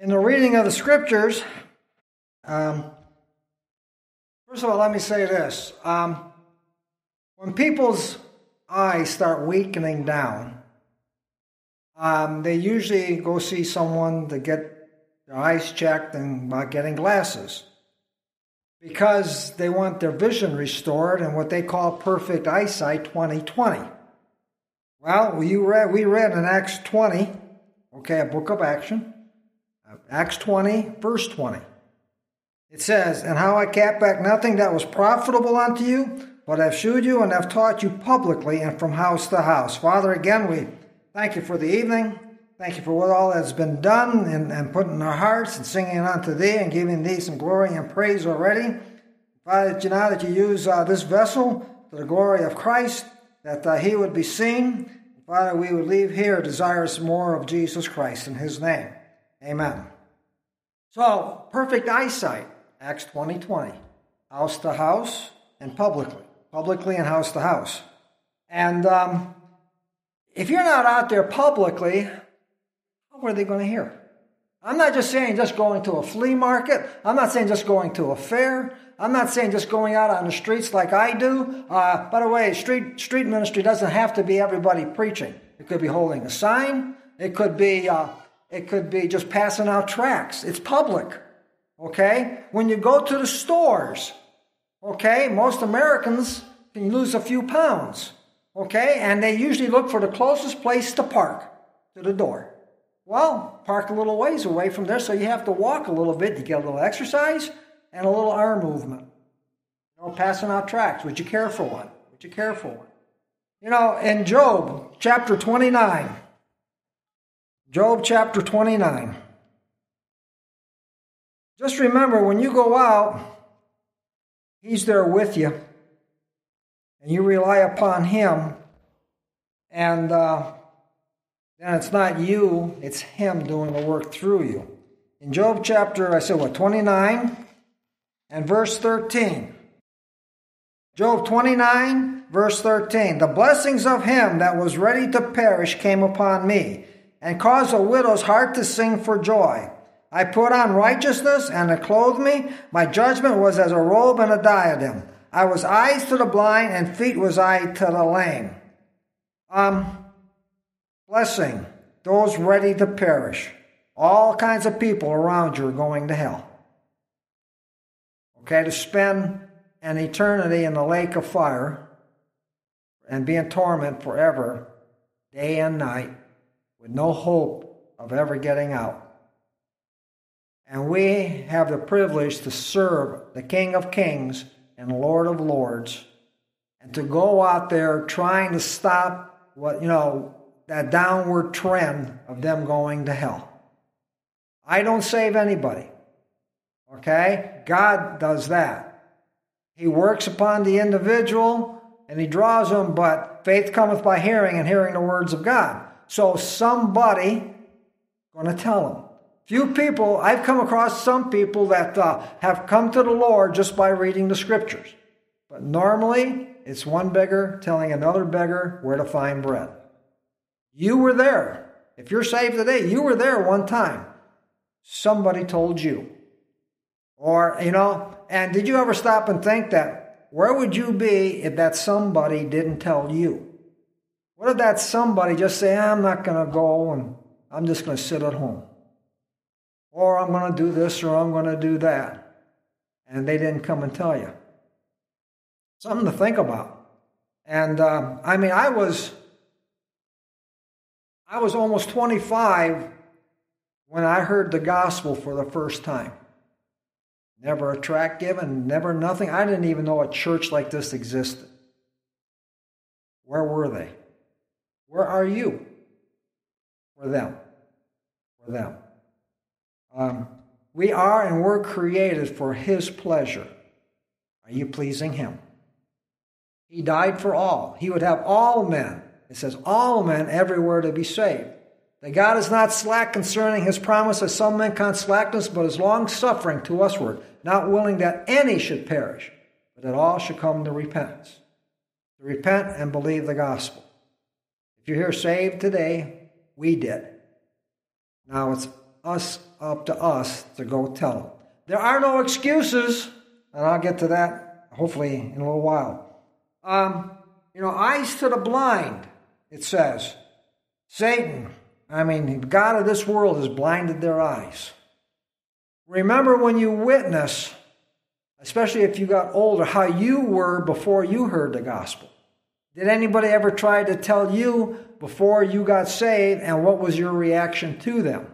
In the reading of the scriptures, first of all, let me say this. When people's eyes start weakening down, they usually go see someone to get their eyes checked and about getting glasses, because they want their vision restored and what they call perfect eyesight 20/20. Well, we read in Acts 20, a book of action, Acts 20, verse 20. It says, "And how I kept back nothing that was profitable unto you, but have shewed you and have taught you publicly and from house to house." Father, again, we thank you for the evening. Thank you for what all has been done and put in our hearts and singing unto thee and giving thee some glory and praise already. Father, that you use this vessel to the glory of Christ, that he would be seen. Father, we would leave here desirous more of Jesus Christ in his name. Amen. So, perfect eyesight, Acts 20:20, house to house and publicly and house to house. And if you're not out there publicly, how are they going to hear? I'm not just saying just going to a flea market. I'm not saying just going to a fair. I'm not saying just going out on the streets like I do. By the way, street ministry doesn't have to be everybody preaching. It could be holding a sign. It could be just passing out tracts. It's public. Okay? When you go to the stores, most Americans can lose a few pounds. And they usually look for the closest place to park to the door. Well, park a little ways away from there, so you have to walk a little bit to get a little exercise and a little arm movement. Passing out tracts. Would you care for one? In Job chapter 29. Job chapter 29. Just remember, when you go out, he's there with you. And you rely upon him. And then it's not you, it's him doing the work through you. In Job chapter, 29 and verse 13. Job 29, verse 13. "The blessings of him that was ready to perish came upon me, and caused a widow's heart to sing for joy. I put on righteousness, and it clothed me. My judgment was as a robe and a diadem. I was eyes to the blind, and feet was I to the lame." Blessing those ready to perish. All kinds of people around you are going to hell. To spend an eternity in the lake of fire and be in torment forever, day and night, with no hope of ever getting out. And we have the privilege to serve the King of Kings and Lord of Lords, and to go out there trying to stop that downward trend of them going to hell. I don't save anybody. God does that. He works upon the individual and he draws them, but faith cometh by hearing, and hearing the words of God. So somebody going to tell them. Few people, I've come across some people that have come to the Lord just by reading the scriptures. But normally, it's one beggar telling another beggar where to find bread. You were there. If you're saved today, you were there one time. Somebody told you. And did you ever stop and think that, where would you be if that somebody didn't tell you? What if that somebody just say, "I'm not going to go and I'm just going to sit at home"? Or "I'm going to do this or I'm going to do that." And they didn't come and tell you. Something to think about. And I was almost 25 when I heard the gospel for the first time. Never a tract given, never nothing. I didn't even know a church like this existed. Where were they? Where are you? For them. We are and were created for his pleasure. Are you pleasing him? He died for all. He would have all men. It says all men everywhere to be saved. That God is not slack concerning his promise, as some men count slackness, but is long-suffering to usward, not willing that any should perish, but that all should come to repentance. To repent and believe the gospel. If you're here saved today, we did. Now it's up to us to go tell them. There are no excuses, and I'll get to that hopefully in a little while. Eyes to the blind, it says. Satan, the God of this world has blinded their eyes. Remember when you witness, especially if you got older, how you were before you heard the gospel. Did anybody ever try to tell you before you got saved, and what was your reaction to them?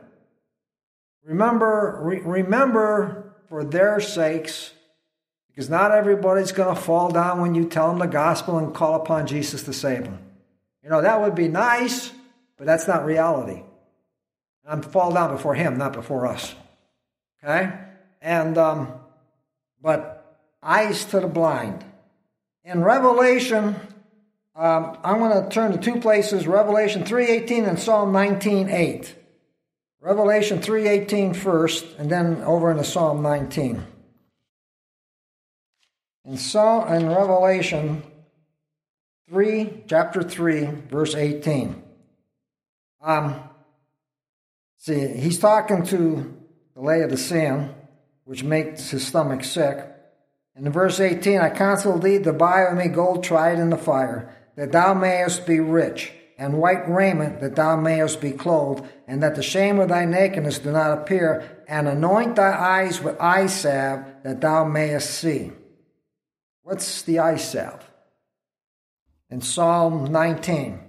Remember for their sakes, because not everybody's going to fall down when you tell them the gospel and call upon Jesus to save them. That would be nice, but that's not reality. I'm fall down before him, not before us. Okay? And, but eyes to the blind. In Revelation, I'm going to turn to two places, Revelation 3:18 and Psalm 19:8. Revelation 3:18 first, and then over into Psalm 19. In Revelation 3, chapter 3, verse 18. He's talking to the Laodicean, which makes his stomach sick. And in verse 18, I counsel thee to buy of me gold tried in the fire, that thou mayest be rich, and white raiment, that thou mayest be clothed, and that the shame of thy nakedness do not appear, and anoint thy eyes with eye salve, that thou mayest see. What's the eye salve? In Psalm 19.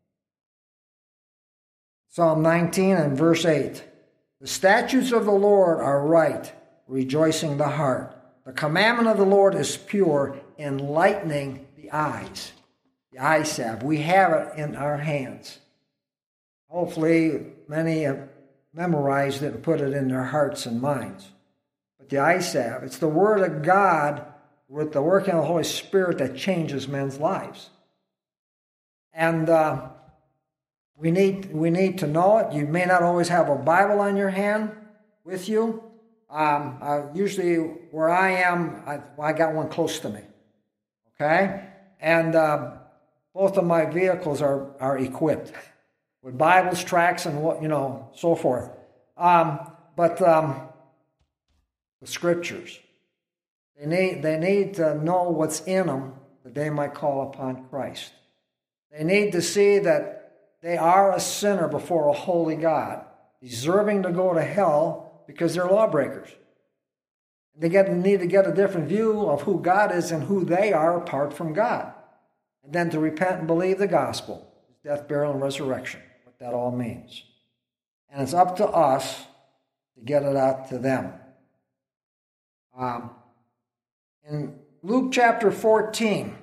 Psalm 19 and verse 8. The statutes of the Lord are right, rejoicing the heart. The commandment of the Lord is pure, enlightening the eyes. The eye salve. We have it in our hands. Hopefully, many have memorized it and put it in their hearts and minds. But the eye salve, it's the Word of God with the working of the Holy Spirit that changes men's lives. And we need to know it. You may not always have a Bible on your hand with you. Usually where I am, I got one close to me. Okay? And both of my vehicles are equipped with Bibles, tracts, and so forth. But the Scriptures, they need to know what's in them that they might call upon Christ. They need to see that they are a sinner before a holy God, deserving to go to hell because they're lawbreakers. They need to get a different view of who God is and who they are apart from God. And then to repent and believe the gospel, his death, burial, and resurrection, what that all means. And it's up to us to get it out to them. In Luke chapter 14,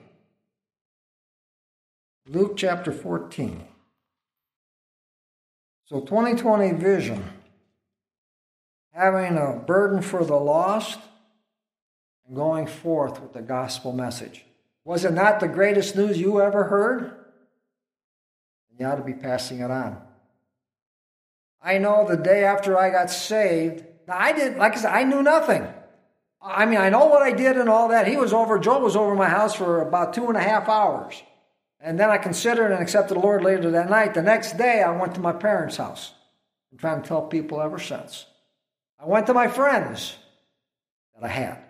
So 2020 vision, having a burden for the lost and going forth with the gospel message. Was it not the greatest news you ever heard? You ought to be passing it on. I know the day after I got saved, now I knew nothing. I know what I did and all that. Joe was over my house for about 2.5 hours. And then I considered and accepted the Lord later that night. The next day, I went to my parents' house. I'm trying to tell people ever since. I went to my friends that I had.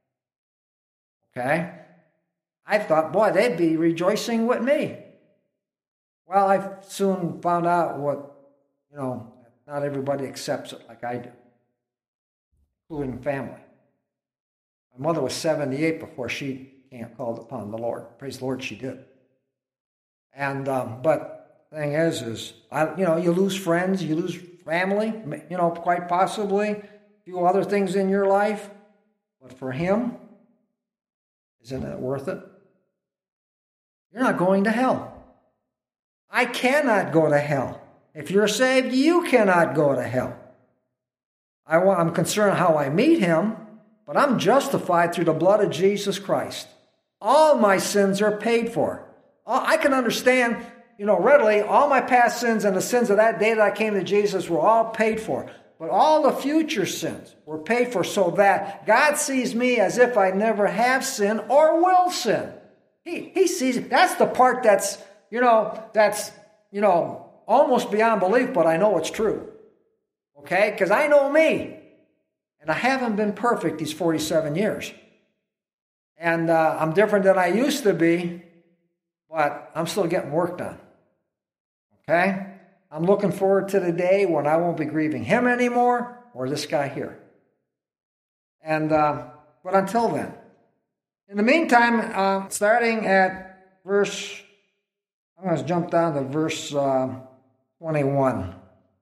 Okay? I thought, boy, they'd be rejoicing with me. Well, I soon found out not everybody accepts it like I do, including family. My mother was 78 before she called upon the Lord. Praise the Lord, she did. And but the thing is you lose friends, you lose family, quite possibly a few other things in your life. But for him, isn't it worth it? You're not going to hell. I cannot go to hell. If you're saved, you cannot go to hell. I'm concerned how I meet him, but I'm justified through the blood of Jesus Christ. All my sins are paid for. I can understand, readily, all my past sins and the sins of that day that I came to Jesus were all paid for. But all the future sins were paid for so that God sees me as if I never have sinned or will sin. He sees it. That's the part that's almost beyond belief, but I know it's true. Okay? Because I know me. And I haven't been perfect these 47 years. And I'm different than I used to be, but I'm still getting work done. Okay? I'm looking forward to the day when I won't be grieving him anymore or this guy here. And but until then, in the meantime, starting at verse, I'm going to jump down to verse 21.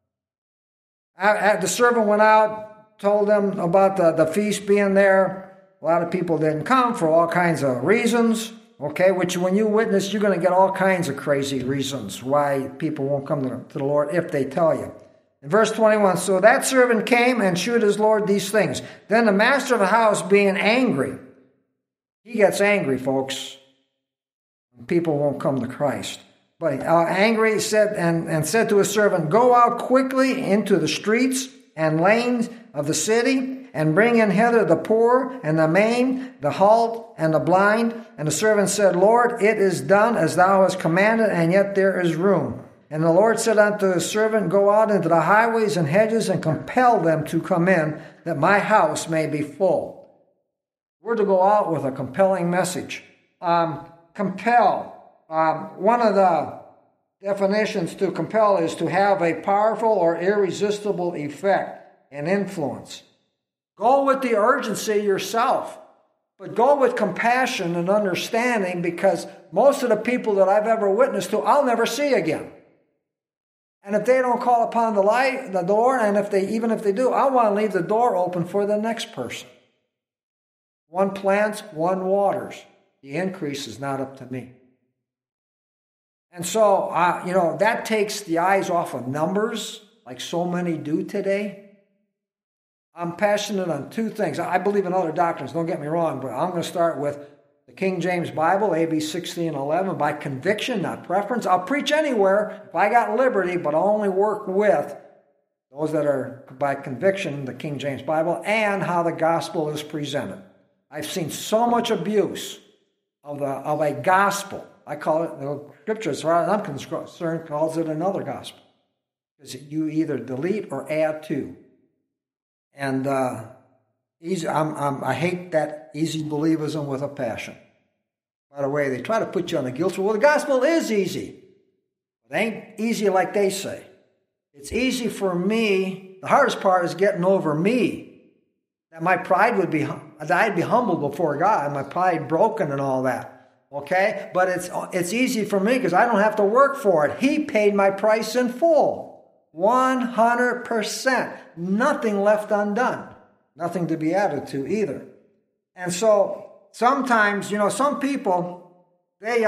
The servant went out, told them about the feast being there. A lot of people didn't come for all kinds of reasons. Okay, which when you witness, you're going to get all kinds of crazy reasons why people won't come to the Lord if they tell you. In verse 21, so that servant came and shewed his Lord these things. Then the master of the house, being angry, he gets angry, folks. People won't come to Christ. But angry said and said to his servant, go out quickly into the streets and lanes of the city, and bring in hither the poor and the maimed, the halt and the blind. And the servant said, Lord, it is done as thou hast commanded, and yet there is room. And the Lord said unto his servant, go out into the highways and hedges, and compel them to come in, that my house may be full. We're to go out with a compelling message. Compel. One of the definitions to compel is to have a powerful or irresistible effect and influence. Go with the urgency yourself, but go with compassion and understanding, because most of the people that I've ever witnessed to, I'll never see again. And if they don't call upon the door, and even if they do, I want to leave the door open for the next person. One plants, one waters. The increase is not up to me. And so, that takes the eyes off of numbers, like so many do today. I'm passionate on two things. I believe in other doctrines, don't get me wrong, but I'm going to start with the King James Bible, AB 1611, by conviction, not preference. I'll preach anywhere if I got liberty, but I'll only work with those that are by conviction, the King James Bible, and how the gospel is presented. I've seen so much abuse of a gospel. I call it, the Scripture, as far as I'm concerned, calls it another gospel. Because you either delete or add to. And I hate that easy believism with a passion. By the way, they try to put you on the guilt. Well, the gospel is easy. It ain't easy like they say. It's easy for me. The hardest part is getting over me. That my pride would be, that I'd be humbled before God, my pride broken and all that. Okay? But it's easy for me because I don't have to work for it. He paid my price in full. 100%. Nothing left undone. Nothing to be added to either. And so sometimes, some people, they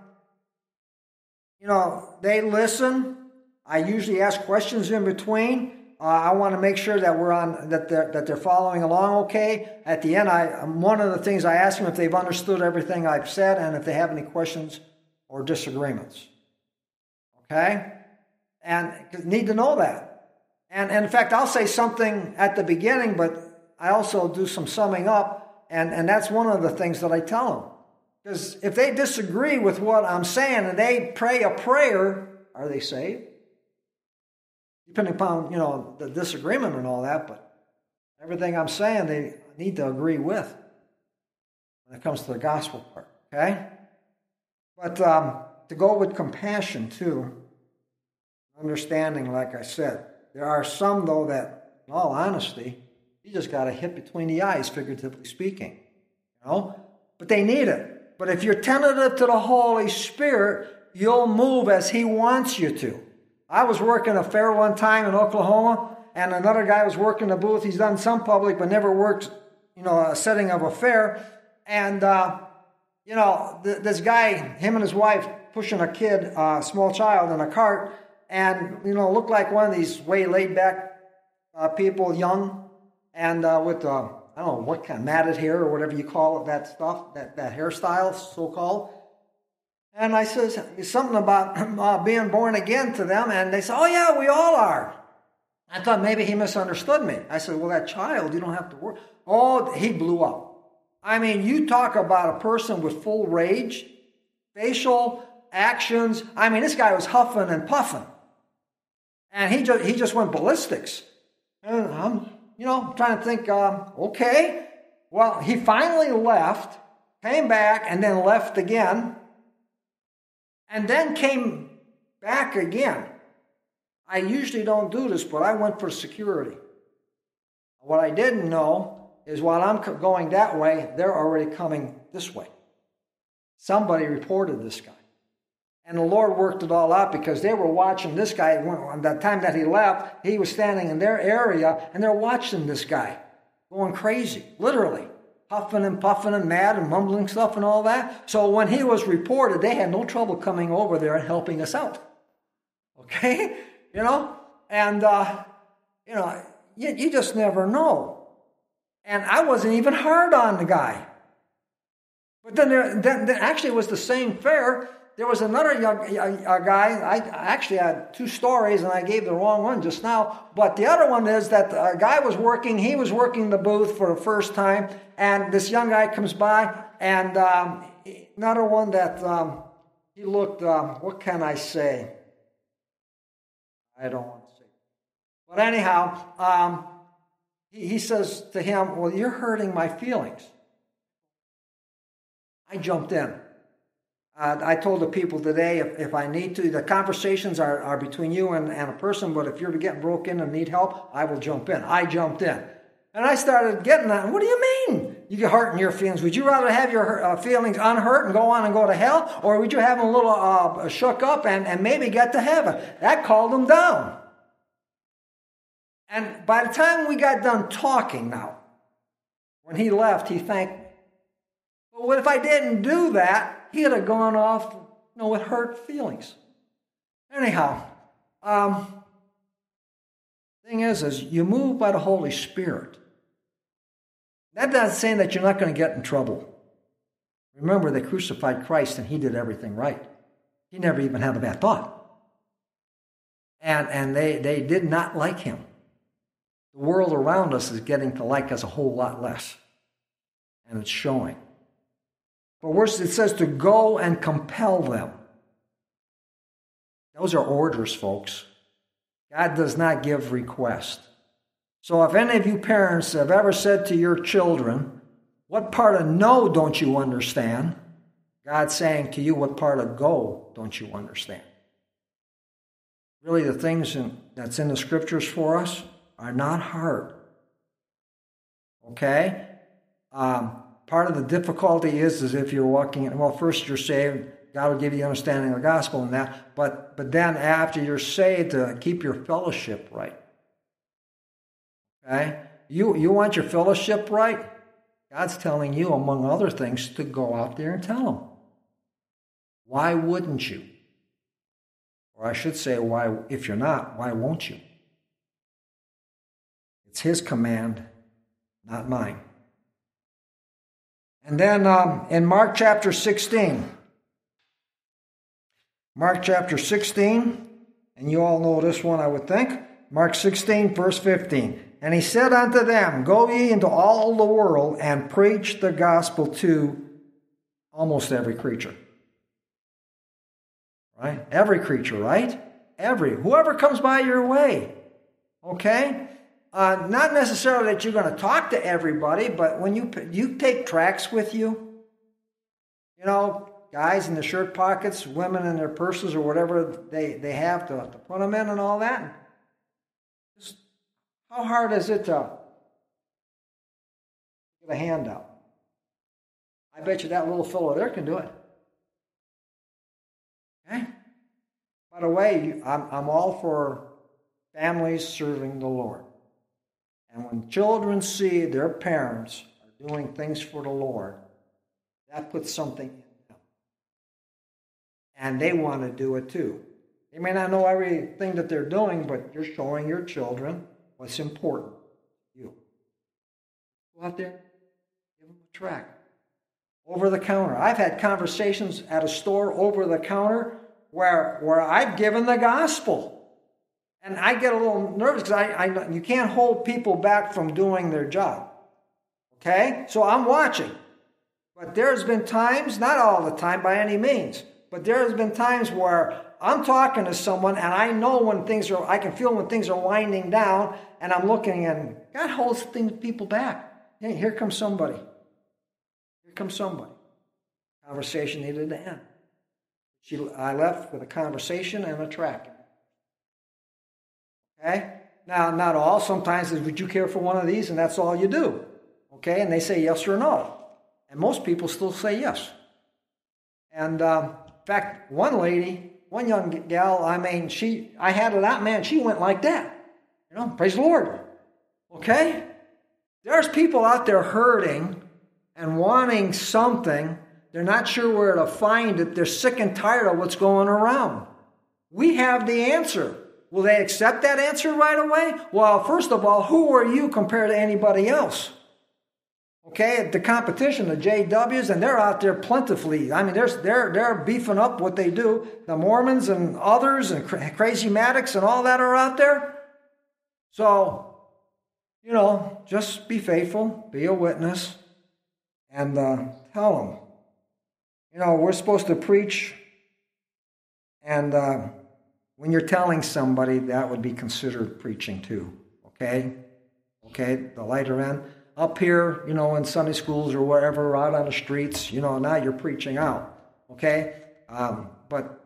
listen. I usually ask questions in between. I want to make sure that they're following along okay. At the end, one of the things I ask them if they've understood everything I've said and if they have any questions or disagreements. Okay? And need to know that. And in fact, I'll say something at the beginning, but I also do some summing up, and that's one of the things that I tell them. Because if they disagree with what I'm saying and they pray a prayer, are they saved? Depending upon, the disagreement and all that, but everything I'm saying they need to agree with when it comes to the gospel part, okay? But to go with compassion, too, understanding, like I said. There are some, though, that, in all honesty, you just got a hit between the eyes, figuratively speaking. But they need it. But if you're tentative to the Holy Spirit, you'll move as He wants you to. I was working a fair one time in Oklahoma, and another guy was working the booth. He's done some public, but never worked, a setting of a fair. And, this guy, him and his wife, pushing a kid, a small child in a cart, and, looked like one of these way laid back people, young, and with, I don't know what kind of matted hair or whatever you call it, that stuff, that hairstyle, so-called. And I says something about being born again to them, and they said, oh yeah, we all are. I thought maybe he misunderstood me. I said, well, that child, you don't have to worry. Oh, he blew up. I mean, you talk about a person with full rage, facial actions. I mean, this guy was huffing and puffing. And he just went ballistics. And I'm, trying to think, okay. Well, he finally left, came back, and then left again, and then came back again. I usually don't do this, but I went for security. What I didn't know is while I'm going that way, they're already coming this way. Somebody reported this guy. And the Lord worked it all out because they were watching this guy. On the time that he left, he was standing in their area, and they're watching this guy going crazy, literally. Huffing and puffing and mad and mumbling stuff and all that. So when he was reported, they had no trouble coming over there and helping us out. Okay? And, you just never know. And I wasn't even hard on the guy. But then actually it was the same fair. There was another guy. I actually had two stories, and I gave the wrong one just now. But the other one is that a guy was working. He was working the booth for the first time, and this young guy comes by, and another one that he looked. What can I say? I don't want to say. But anyhow, he says to him, "Well, you're hurting my feelings." I jumped in. I told the people today, if I need to, the conversations are between you and a person, but if you're getting broke in and need help, I will jump in. I jumped in. And I started getting that. What do you mean? You get hurt in your feelings. Would you rather have your feelings unhurt and go on and go to hell? Or would you have them a little shook up and maybe get to heaven? That calmed him down. And by the time we got done talking now, when he left, he thanked me. But what if I didn't do that? He'd have gone off, with hurt feelings. Anyhow, thing is you move by the Holy Spirit. That doesn't say that you're not going to get in trouble. Remember, they crucified Christ and he did everything right. He never even had a bad thought. And they did not like him. The world around us is getting to like us a whole lot less. And it's showing. But worse, it says to go and compel them. Those are orders, folks. God does not give request. So if any of you parents have ever said to your children, what part of no don't you understand? God's saying to you, what part of go don't you understand? Really, the things that's in the scriptures for us are not hard. Okay? Part of the difficulty is if you're walking in, first you're saved, God will give you understanding of the gospel and that, but then after you're saved, to keep your fellowship right. Okay? You want your fellowship right? God's telling you, among other things, to go out there and tell them. Why wouldn't you? Or I should say, why, if you're not, why won't you? It's his command, not mine. And then in Mark chapter 16, and you all know this one, I would think. Mark 16, verse 15. And he said unto them, go ye into all the world and preach the gospel to almost every creature. Right? Every creature, right? Whoever comes by your way. Okay? Not necessarily that you're going to talk to everybody, but when you take tracts with you, guys in the shirt pockets, women in their purses or whatever they have to put them in and all that. Just, how hard is it to get a handout? I bet you that little fellow there can do it. Okay? By the way, I'm all for families serving the Lord. And when children see their parents are doing things for the Lord, that puts something in them. And they want to do it too. They may not know everything that they're doing, but you're showing your children what's important to you. Go out there, give them a tract. Over the counter. I've had conversations at a store over the counter where I've given the gospel. And I get a little nervous because you can't hold people back from doing their job. Okay? So I'm watching. But there's been times, not all the time by any means, but there's been times where I'm talking to someone and I know I can feel when things are winding down, and I'm looking and God holds people back. Hey, here comes somebody. Here comes somebody. Conversation needed to end. I left with a conversation and a track. Okay? Now, not all. Sometimes, would you care for one of these? And that's all you do. Okay? And they say yes or no. And most people still say yes. And in fact, one young gal, I had it out, man, she went like that. Praise the Lord. Okay? There's people out there hurting and wanting something. They're not sure where to find it. They're sick and tired of what's going around. We have the answer. Will they accept that answer right away? Well, first of all, who are you compared to anybody else? Okay, the competition, the JWs, and they're out there plentifully. I mean, they're beefing up what they do. The Mormons and others and Crazy Maddox and all that are out there. So, just be faithful, be a witness, and tell them. We're supposed to preach, and when you're telling somebody, that would be considered preaching too. Okay, the lighter end. Up here, in Sunday schools or wherever, out on the streets, now you're preaching out. Okay, but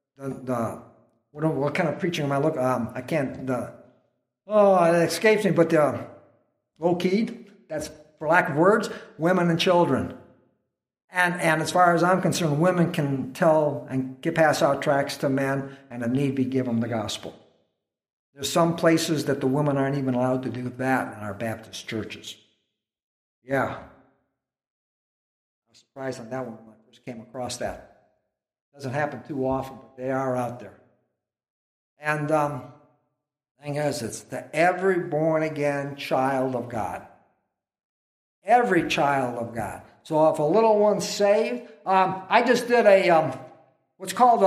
what kind of preaching am I looking? I can't. It escapes me. But the low-keyed, that's for lack of words, women and children. And as far as I'm concerned, women can tell and pass out tracts to men, and if need be, give them the gospel. There's some places that the women aren't even allowed to do that in our Baptist churches. Yeah. I was surprised on that one when I first came across that. Doesn't happen too often, but they are out there. And the thing is, it's to every born-again child of God. Every child of God. So if a little one's saved, I just did what's called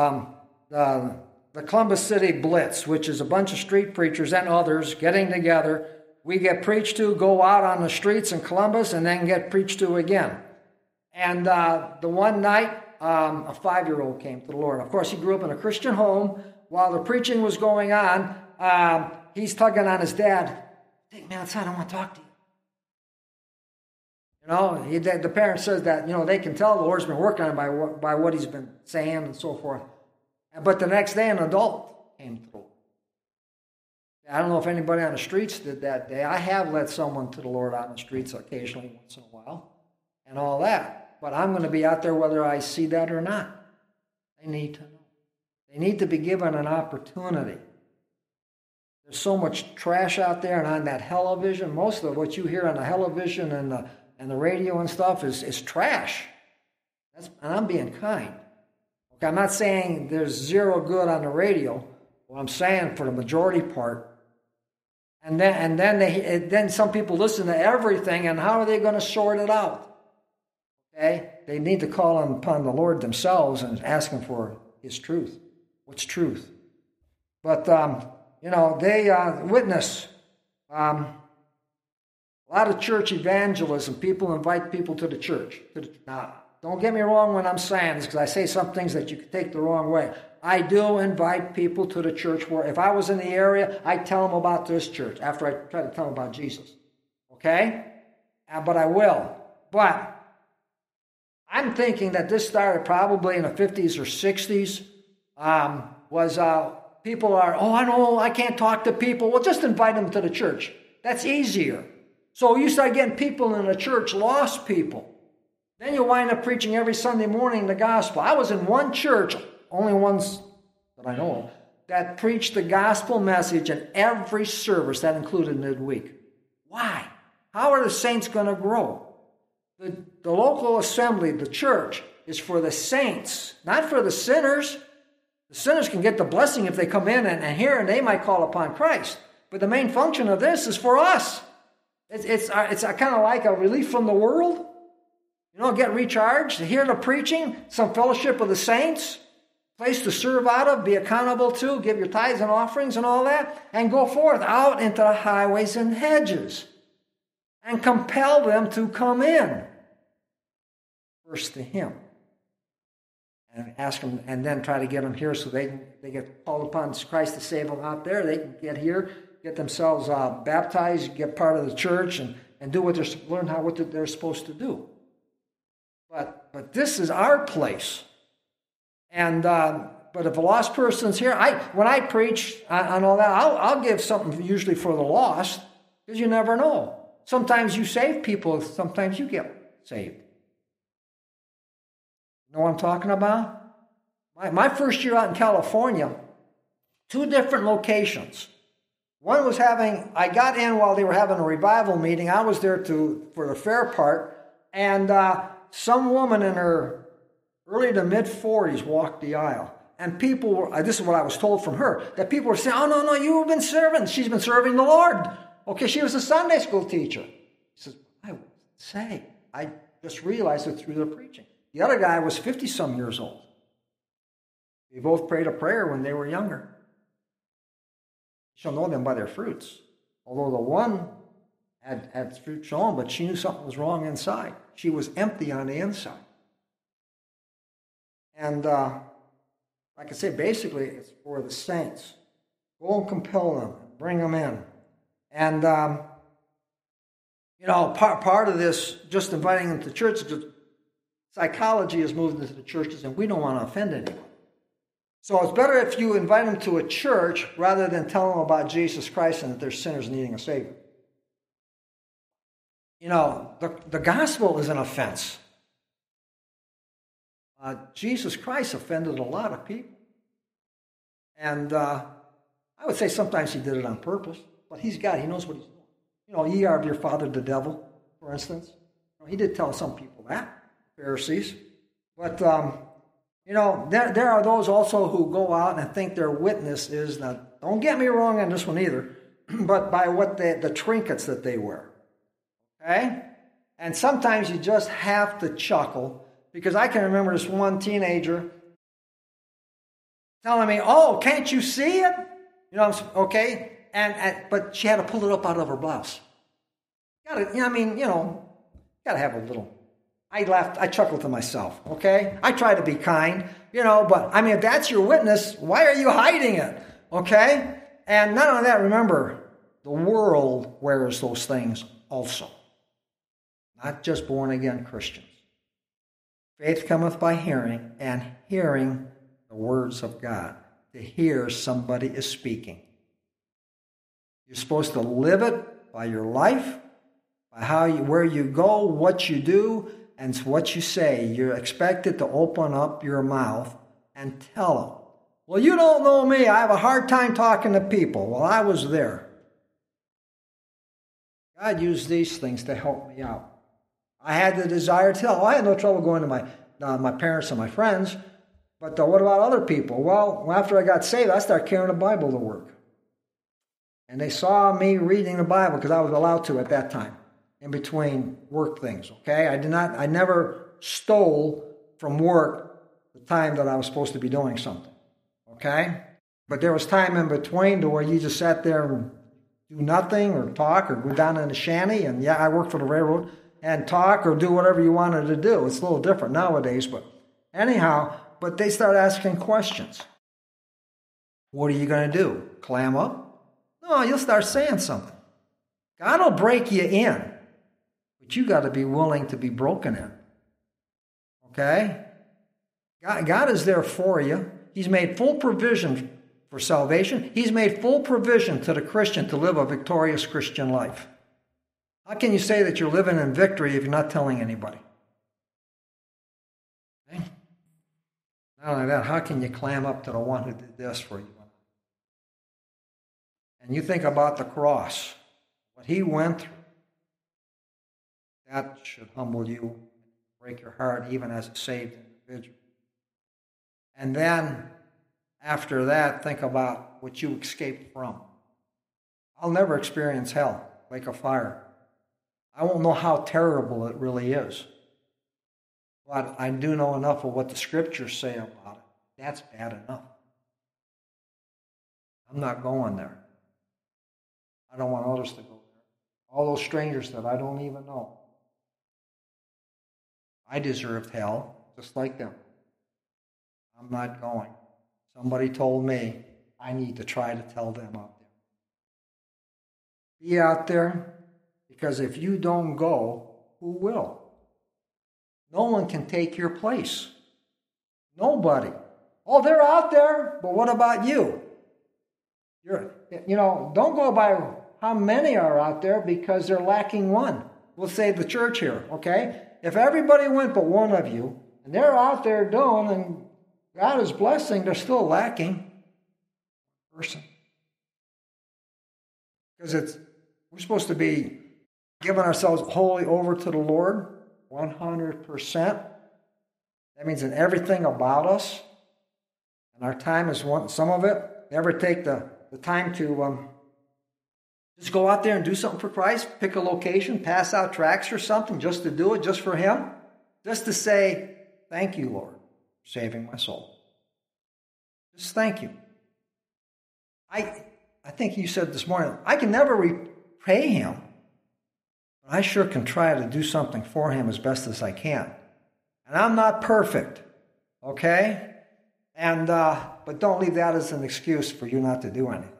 the Columbus City Blitz, which is a bunch of street preachers and others getting together. We get preached to, go out on the streets in Columbus, and then get preached to again. And the one night, a 5-year-old came to the Lord. Of course, he grew up in a Christian home. While the preaching was going on, he's tugging on his dad. Take me outside, I want to talk to you. The parent says that, they can tell the Lord's been working on him by what he's been saying and so forth. But the next day, an adult came to the Lord. I don't know if anybody on the streets did that day. I have led someone to the Lord on the streets occasionally, once in a while, and all that. But I'm going to be out there whether I see that or not. They need to know. They need to be given an opportunity. There's so much trash out there, and on that television, most of what you hear on the television and the radio and stuff is trash. And I'm being kind. Okay, I'm not saying there's zero good on the radio. What I'm saying, for the majority part. And then some people listen to everything, and how are they going to sort it out? Okay, they need to call upon the Lord themselves and ask Him for His truth. What's truth? But they witness. A lot of church evangelism. People invite people to the church. Now, don't get me wrong when I'm saying this, because I say some things that you could take the wrong way. I do invite people to the church where, if I was in the area, I'd tell them about this church after I try to tell them about Jesus. Okay? But I will. But I'm thinking that this started probably in the 50s or 60s. People are, I know, I can't talk to people. Well, just invite them to the church. That's easier. So you start getting people in the church, lost people. Then you wind up preaching every Sunday morning the gospel. I was in one church, only ones that I know of, that preached the gospel message in every service. That included midweek. Why? How are the saints going to grow? The local assembly, the church, is for the saints, not for the sinners. The sinners can get the blessing if they come in and hear, and they might call upon Christ. But the main function of this is for us. It's kind of like a relief from the world. Get recharged, hear the preaching, some fellowship with the saints, place to serve out of, be accountable to, give your tithes and offerings and all that, and go forth out into the highways and hedges and compel them to come in. First to Him. and ask them, and then try to get them here so they get called upon Christ to save them out there. They can get here, get themselves baptized, get part of the church, and do what they're supposed to do. But this is our place. And but if a lost person's here, when I preach on all that, I'll give something usually for the lost, because you never know. Sometimes you save people, sometimes you get saved. You know what I'm talking about? My first year out in California, 2 different locations. One was I got in while they were having a revival meeting. I was there for the fair part, and some woman in her early to mid-40s walked the aisle. And people were, this is what I was told from her, that people were saying, oh, no, you've been serving. She's been serving the Lord. Okay, she was a Sunday school teacher. She says, I would say, I just realized it through the preaching. The other guy was 50-some years old. They both prayed a prayer when they were younger. You shall know them by their fruits. Although the one had fruit shown, but she knew something was wrong inside. She was empty on the inside. And like I say, basically, it's for the saints. Go and compel them, bring them in. And, part of this, just inviting them to church, psychology has moved into the churches, and we don't want to offend anyone. So it's better if you invite them to a church rather than tell them about Jesus Christ and that they're sinners needing a Savior. The gospel is an offense. Jesus Christ offended a lot of people. And I would say sometimes he did it on purpose, but he's God. He knows what he's doing. Ye are of your father the devil, for instance. He did tell some people that, Pharisees. But, there are those also who go out and think their witness is, now, don't get me wrong on this one either, but by the trinkets that they wear. Okay? And sometimes you just have to chuckle, because I can remember this one teenager telling me, oh, can't you see it? Okay? But she had to pull it up out of her blouse. Gotta have a little. I laughed, I chuckled to myself, okay? I try to be kind, but if that's your witness, why are you hiding it? Okay? And not only that, remember, the world wears those things also. Not just born-again Christians. Faith cometh by hearing, and hearing the words of God. To hear somebody is speaking. You're supposed to live it by your life, by where you go, what you do, and what you say. You're expected to open up your mouth and tell them. Well, you don't know me. I have a hard time talking to people. Well, I was there. God used these things to help me out. I had the desire to tell. I had no trouble going to my parents and my friends. But what about other people? Well, after I got saved, I started carrying a Bible to work. And they saw me reading the Bible because I was allowed to at that time, in between work things, okay? I never stole from work the time that I was supposed to be doing something, okay? But there was time in between to where you just sat there and do nothing or talk or go down in the shanty, and I worked for the railroad, and talk or do whatever you wanted to do. It's a little different nowadays, but anyhow, but they start asking questions. What are you going to do? Clam up? No, you'll start saying something. God will break you in, but you got to be willing to be broken in. Okay? God is there for you. He's made full provision for salvation. He's made full provision to the Christian to live a victorious Christian life. How can you say that you're living in victory if you're not telling anybody? Okay? Not only that, how can you clam up to the one who did this for you? And you think about the cross, what he went through. That should humble you, break your heart, even as a saved individual. And then, after that, think about what you escaped from. I'll never experience hell, like a fire. I won't know how terrible it really is. But I do know enough of what the scriptures say about it. That's bad enough. I'm not going there. I don't want others to go there. All those strangers that I don't even know. I deserved hell, just like them. I'm not going. Somebody told me I need to try to tell them out there. Be out there, because if you don't go, who will? No one can take your place. Nobody. Oh, they're out there, but what about you? Don't go by how many are out there, because they're lacking one. We'll say the church here, okay? If everybody went but one of you, and they're out there doing, and God is blessing, they're still lacking a person. Because we're supposed to be giving ourselves wholly over to the Lord, 100%. That means in everything about us. And our time is some of it. Never take the time to just go out there and do something for Christ. Pick a location, pass out tracts or something, just to do it, just for Him. Just to say, thank you, Lord, for saving my soul. Just thank you. I think you said this morning, I can never repay Him, but I sure can try to do something for Him as best as I can. And I'm not perfect, okay? And but don't leave that as an excuse for you not to do anything.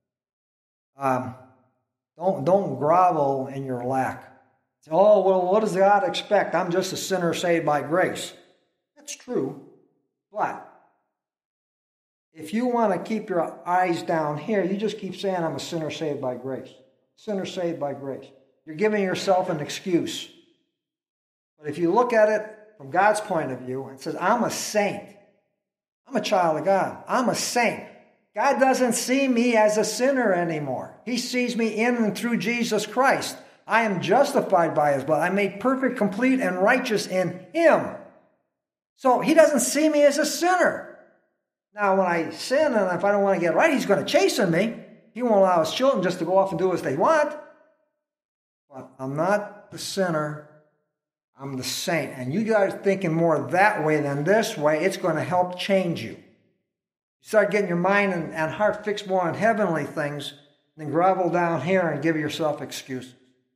Don't grovel in your lack. Say, oh, well, what does God expect? I'm just a sinner saved by grace. That's true, but if you want to keep your eyes down here, you just keep saying, I'm a sinner saved by grace. Sinner saved by grace. You're giving yourself an excuse. But if you look at it from God's point of view and says, I'm a saint. I'm a child of God. I'm a saint. God doesn't see me as a sinner anymore. He sees me in and through Jesus Christ. I am justified by His blood. I'm made perfect, complete, and righteous in Him. So He doesn't see me as a sinner. Now, when I sin and if I don't want to get right, He's going to chasten me. He won't allow His children just to go off and do as they want. But I'm not the sinner. I'm the saint. And you guys thinking more that way than this way, it's going to help change you. You start getting your mind and heart fixed more on heavenly things than grovel down here and give yourself excuses.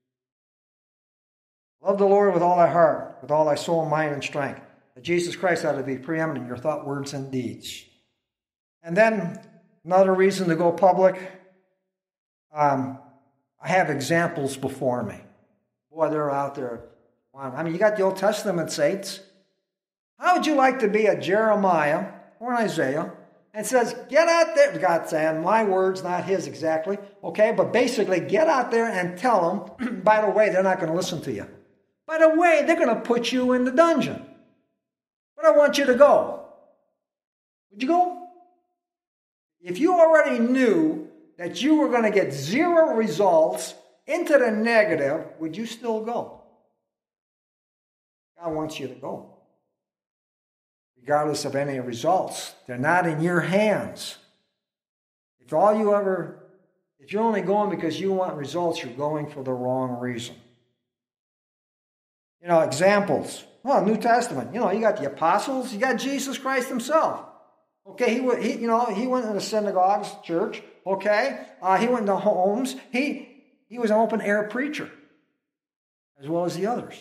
Love the Lord with all thy heart, with all thy soul, mind, and strength. That Jesus Christ ought to be preeminent in your thought, words, and deeds. And then another reason to go public, I have examples before me. Boy, they're out there. I mean, you got the Old Testament saints. How would you like to be a Jeremiah or an Isaiah? And says, get out there, God saying, my words, not His exactly, okay? But basically, get out there and tell them, by the way, they're not going to listen to you. By the way, they're going to put you in the dungeon. But I want you to go. Would you go? If you already knew that you were going to get zero results into the negative, would you still go? God wants you to go. Regardless of any results, they're not in your hands. If you're only going because you want results, you're going for the wrong reason. Examples. Well, New Testament. You got the apostles. You got Jesus Christ Himself. Okay, he went to the synagogues, church. Okay, he went to homes. He was an open air preacher, as well as the others.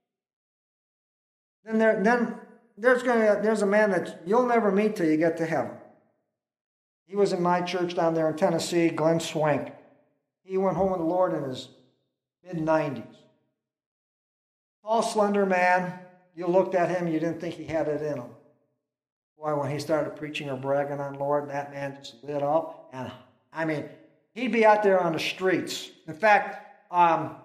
Then there's a man that you'll never meet till you get to heaven. He was in my church down there in Tennessee, Glenn Swank. He went home with the Lord in his mid-90s. Tall, slender man. You looked at him, you didn't think he had it in him. Boy, when he started preaching or bragging on the Lord, that man just lit up. And, he'd be out there on the streets. In fact, not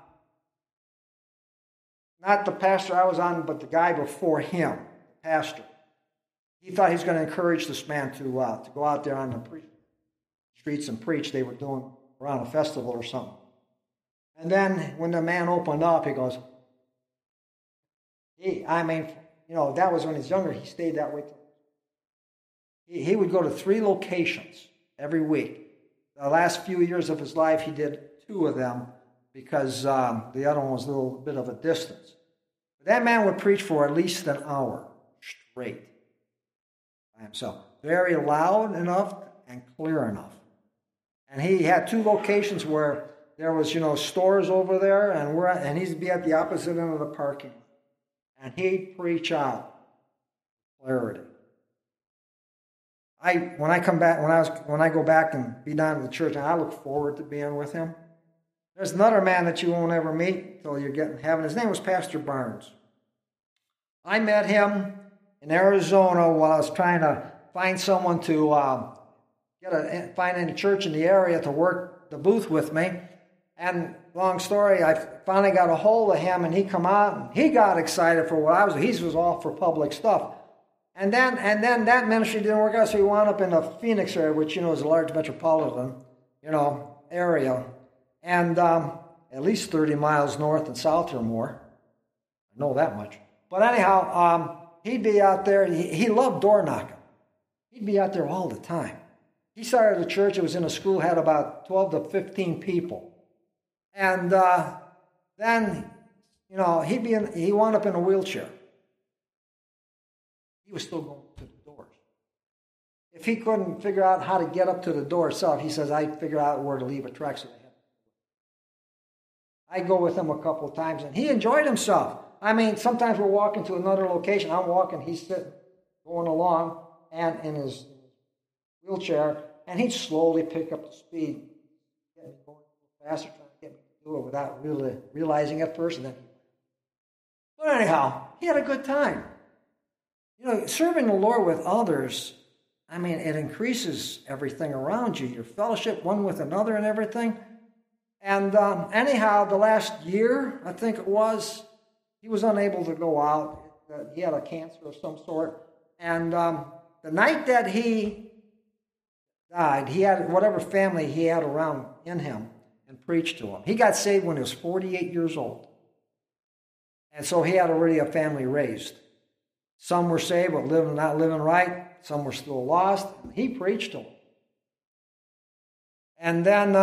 the pastor I was on, but the guy before him, pastor. He thought he was going to encourage this man to go out there on the streets and preach. They were doing around a festival or something. And then when the man opened up, he goes, that was when he was younger. He stayed that way. He would go to 3 locations every week. The last few years of his life, he did 2 of them because the other one was a little bit of a distance. But that man would preach for at least an hour straight by himself. Very loud enough and clear enough. And he had 2 locations where there was, stores over there, and he'd be at the opposite end of the parking lot. And he'd preach out with clarity. when I go back and be down at the church, and I look forward to being with him. There's another man that you won't ever meet until you get in heaven. His name was Pastor Barnes. I met him in Arizona while I was trying to find someone to find any church in the area to work the booth with me. And long story, I finally got a hold of him, and he come out, and he got excited for what I was. He was all for public stuff. And then that ministry didn't work out, so he wound up in the Phoenix area, which, is a large metropolitan, area. And at least 30 miles north and south or more. I know that much. But anyhow, he'd be out there. He loved door knocking. He'd be out there all the time. He started a church. It was in a school, had about 12 to 15 people. And then, he wound up in a wheelchair. He was still going to the doors. If he couldn't figure out how to get up to the door itself, he says, I'd figure out where to leave a track so they have. I'd go with him a couple of times, and he enjoyed himself. I mean, sometimes we're walking to another location. I'm walking, he's sitting, going along, and in his wheelchair, and he'd slowly pick up the speed, get me going faster, trying to get me to do it without really realizing it first. And then, but anyhow, he had a good time. Serving the Lord with others, I mean, it increases everything around you, your fellowship one with another and everything. And anyhow, the last year, I think it was, he was unable to go out. He had a cancer of some sort. And the night that he died, he had whatever family he had around in him and preached to him. He got saved when he was 48 years old. And so he had already a family raised. Some were saved but not living right. Some were still lost. He preached to them. And then,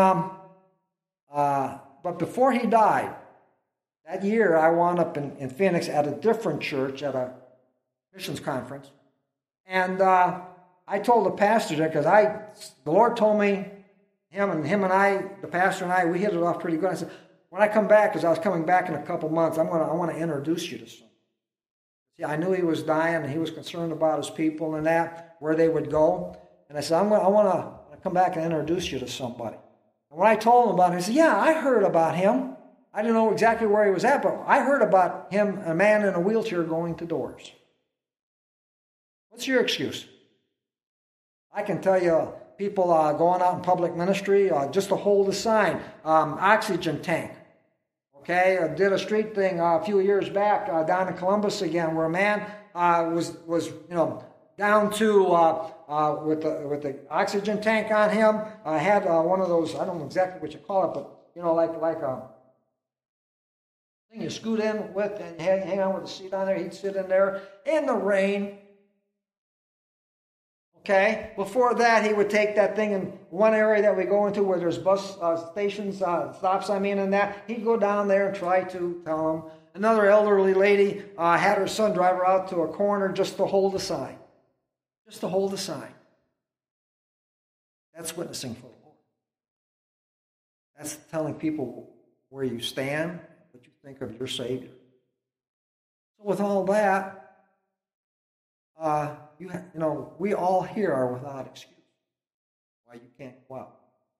but before he died, that year I wound up in Phoenix at a different church at a missions conference. And I told the pastor there, because the Lord told me, him and I, the pastor and I, we hit it off pretty good. I said, when I come back, because I was coming back in a couple months, I want to introduce you to someone. See, I knew he was dying, and he was concerned about his people and that, where they would go. And I said, I want to come back and introduce you to somebody. And when I told him about him, he said, yeah, I heard about him. I didn't know exactly where he was at, but I heard about him, a man in a wheelchair going to doors. What's your excuse? I can tell you, people going out in public ministry, just to hold a sign, oxygen tank. Okay, I did a street thing a few years back down in Columbus again, where a man was down to with the oxygen tank on him. I had one of those, I don't know exactly what you call it, but like a thing you scoot in with and hang on with the seat on there. He'd sit in there in the rain. Okay, before that, he would take that thing in one area that we go into where there's bus stations, stops, and that. He'd go down there and try to tell them. Another elderly lady had her son drive her out to a corner just to hold a sign. Just to hold a sign. That's witnessing for the Lord. That's telling people where you stand, what you think of your Savior. So with all that, we all here are without excuse why you can't go out.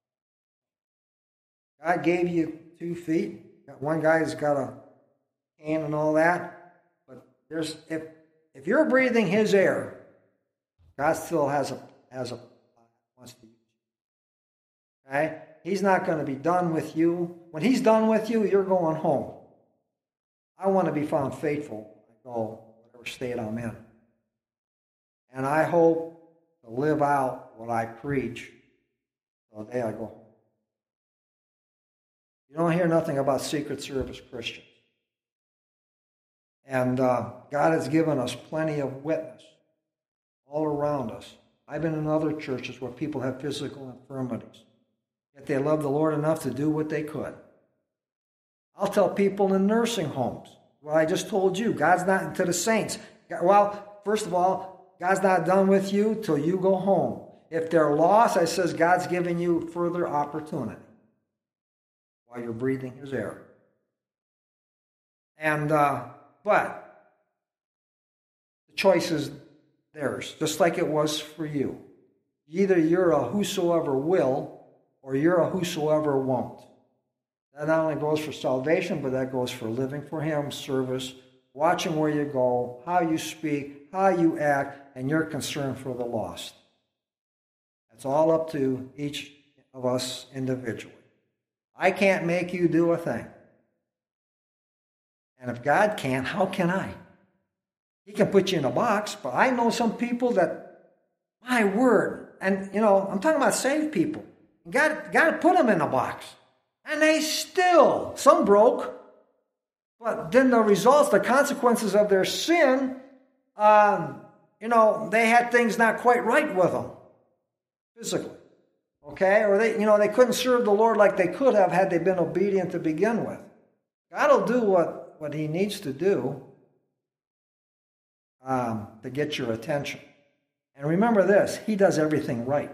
God gave you 2 feet. One guy's got a hand and all that, but if you're breathing His air, God still has a wants to use you. Okay, He's not going to be done with you. When He's done with you, you're going home. I want to be found faithful. I go whatever state I'm in. And I hope to live out what I preach till the day I go home. You don't hear nothing about Secret Service Christians. And God has given us plenty of witness all around us. I've been in other churches where people have physical infirmities, yet they love the Lord enough to do what they could. I'll tell people in nursing homes what I just told you. God's not to the saints. Well, first of all, God's not done with you till you go home. If they're lost, I says God's giving you further opportunity while you're breathing His air. And but the choice is theirs, just like it was for you. Either you're a whosoever will or you're a whosoever won't. That not only goes for salvation, but that goes for living for Him, service, watching where you go, how you speak, how you act, and your concern for the lost. It's all up to each of us individually. I can't make you do a thing. And if God can't, how can I? He can put you in a box, but I know some people that, my word, and I'm talking about saved people. God put them in a box. And they still, some broke, but then the results, the consequences of their sin, they had things not quite right with them. Physically, okay? Or they couldn't serve the Lord like they could have had they been obedient to begin with. God will do what He needs to do to get your attention. And remember this, He does everything right.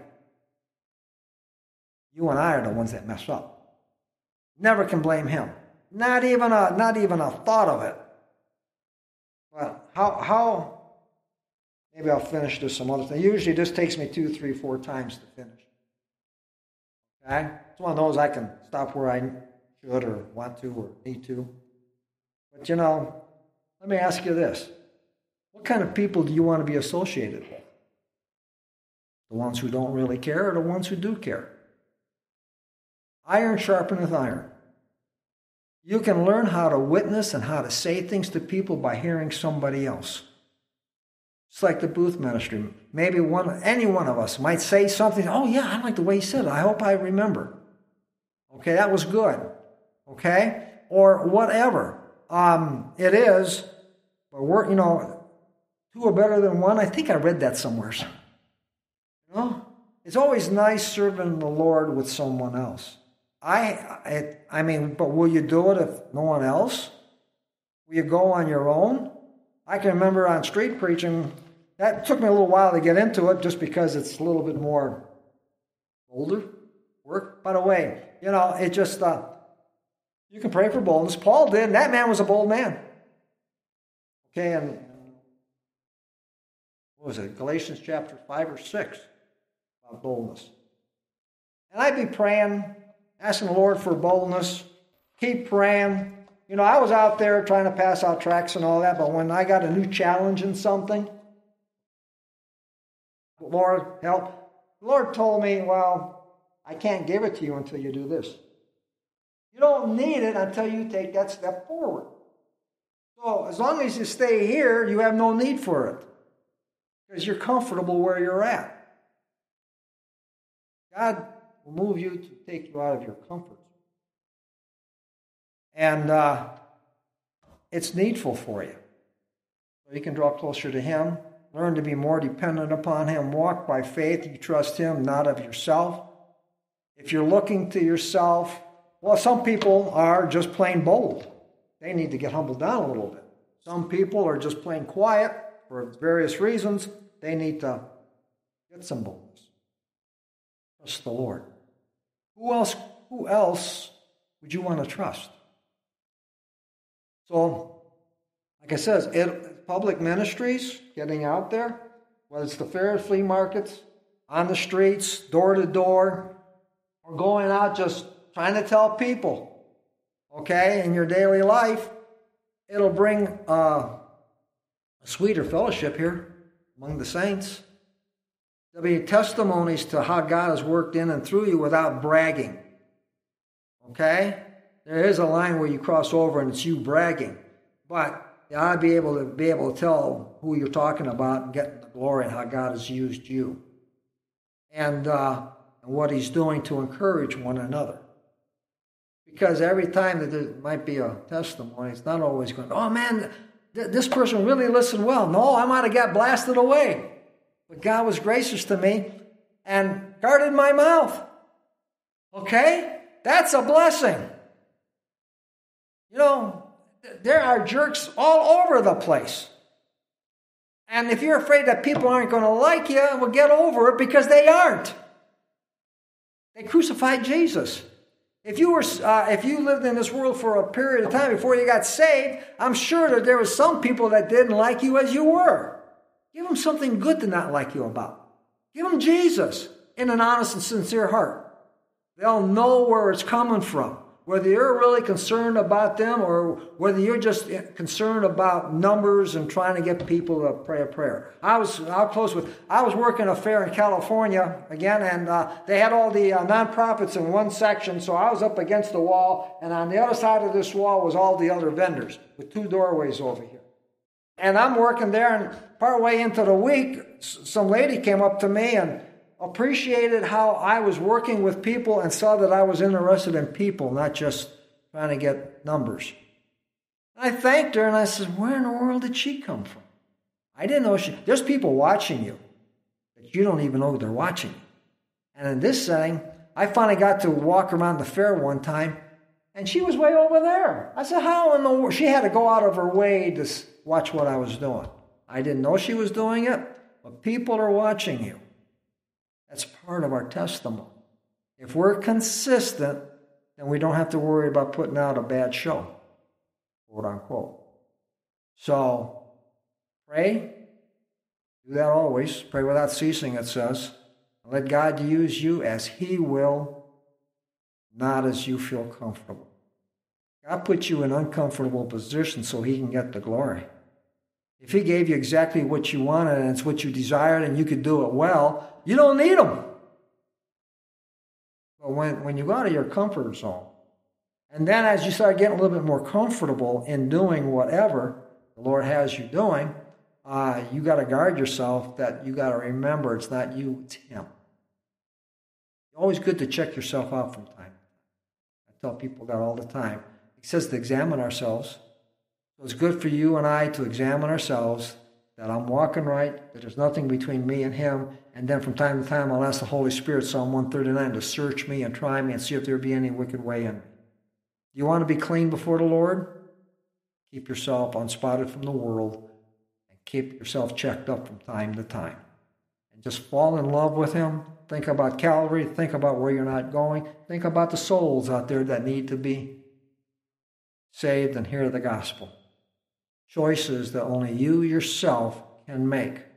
You and I are the ones that mess up. Never can blame Him. Not even a thought of it. But how? Maybe I'll finish this some other thing. Usually this takes me 2, 3, 4 times to finish. Okay? It's one of those I can stop where I should or want to or need to. But let me ask you this. What kind of people do you want to be associated with? The ones who don't really care or the ones who do care? Iron sharpeneth iron. You can learn how to witness and how to say things to people by hearing somebody else. It's like the booth ministry. Maybe any one of us might say something, oh yeah, I like the way he said it. I hope I remember. Okay, that was good. Okay? Or whatever it is. But we're, 2 are better than 1. I think I read that somewhere. It's always nice serving the Lord with someone else. But will you do it if no one else? Will you go on your own? I can remember on street preaching, that took me a little while to get into it just because it's a little bit more older work. By the way, it just, you can pray for boldness. Paul did, and that man was a bold man. Okay, and what was it, Galatians chapter 5 or 6, about boldness. And I'd be praying, asking the Lord for boldness, keep praying. I was out there trying to pass out tracts and all that, but when I got a new challenge in something, Lord, help. The Lord told me, well, I can't give it to you until you do this. You don't need it until you take that step forward. So as long as you stay here, you have no need for it because you're comfortable where you're at. God will move you to take you out of your comfort. And it's needful for you. So you can draw closer to Him, learn to be more dependent upon Him, walk by faith. You trust Him, not of yourself. If you're looking to yourself, well, some people are just plain bold. They need to get humbled down a little bit. Some people are just plain quiet for various reasons. They need to get some boldness. Trust the Lord. Who else would you want to trust? So, like I said, public ministries, getting out there, whether it's the fair flea markets, on the streets, door to door, or going out just trying to tell people, okay, in your daily life, it'll bring a sweeter fellowship here among the saints. There'll be testimonies to how God has worked in and through you without bragging. Okay? There is a line where you cross over and it's you bragging. But you ought to be able to tell who you're talking about and get the glory and how God has used you. And what He's doing to encourage one another. Because every time that there might be a testimony, it's not always going, oh man, this person really listened well. No, I might have got blasted away. But God was gracious to me and guarded my mouth. Okay? That's a blessing. There are jerks all over the place. And if you're afraid that people aren't going to like you, well, get over it because they aren't. They crucified Jesus. If you lived in this world for a period of time before you got saved, I'm sure that there were some people that didn't like you as you were. Give them something good to not like you about. Give them Jesus in an honest and sincere heart. They'll know where it's coming from. Whether you're really concerned about them or whether you're just concerned about numbers and trying to get people to pray a prayer. I was working a fair in California again, and they had all the nonprofits in one section, so I was up against the wall, and on the other side of this wall was all the other vendors with 2 doorways over here. And I'm working there, and partway into the week, some lady came up to me and appreciated how I was working with people and saw that I was interested in people, not just trying to get numbers. I thanked her and I said, where in the world did she come from? I didn't know there's people watching you, but you don't even know they're watching you. And in this setting, I finally got to walk around the fair one time, and she was way over there. I said, how in the world? She had to go out of her way to watch what I was doing. I didn't know she was doing it, but people are watching you. That's part of our testimony. If we're consistent, then we don't have to worry about putting out a bad show, quote unquote. So, pray. Do that always. Pray without ceasing, it says. Let God use you as He will, not as you feel comfortable. God put you in an uncomfortable position so He can get the glory. If He gave you exactly what you wanted and it's what you desired and you could do it well, you don't need Him. But when you go out of your comfort zone, and then as you start getting a little bit more comfortable in doing whatever the Lord has you doing, you got to guard yourself that you got to remember it's not you, it's Him. It's always good to check yourself out from time. I tell people that all the time. He says to examine ourselves. So it's good for you and I to examine ourselves, that I'm walking right, that there's nothing between me and Him, and then from time to time I'll ask the Holy Spirit, Psalm 139, to search me and try me and see if there be any wicked way in me. Do you want to be clean before the Lord? Keep yourself unspotted from the world and keep yourself checked up from time to time. And just fall in love with Him. Think about Calvary. Think about where you're not going. Think about the souls out there that need to be saved and hear the gospel. Choices that only you yourself can make.